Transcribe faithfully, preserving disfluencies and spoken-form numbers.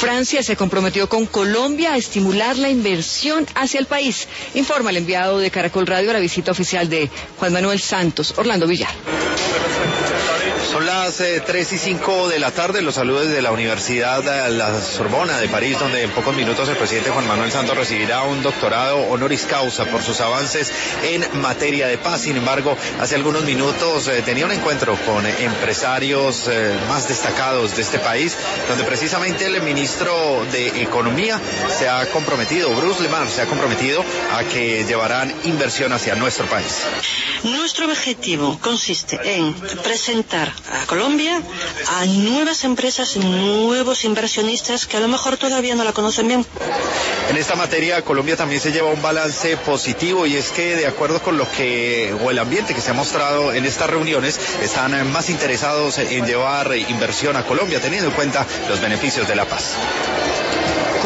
Francia se comprometió con Colombia a estimular la inversión hacia el país. Informa el enviado de Caracol Radio a la visita oficial de Juan Manuel Santos, Orlando Villar. Son las eh, tres y cinco de la tarde, los saludos de la Universidad de la Sorbona de París, donde en pocos minutos el presidente Juan Manuel Santos recibirá un doctorado honoris causa por sus avances en materia de paz. Sin embargo, hace algunos minutos eh, tenía un encuentro con eh, empresarios eh, más destacados de este país, donde precisamente el ministro de Economía se ha comprometido, Bruce Le Maire se ha comprometido a que llevarán inversión hacia nuestro país. Nuestro objetivo consiste en presentar a Colombia a nuevas empresas, nuevos inversionistas que a lo mejor todavía no la conocen bien. En esta materia, Colombia también se lleva un balance positivo, y es que de acuerdo con lo que, o el ambiente que se ha mostrado en estas reuniones, están más interesados en llevar inversión a Colombia, teniendo en cuenta los beneficios de la paz.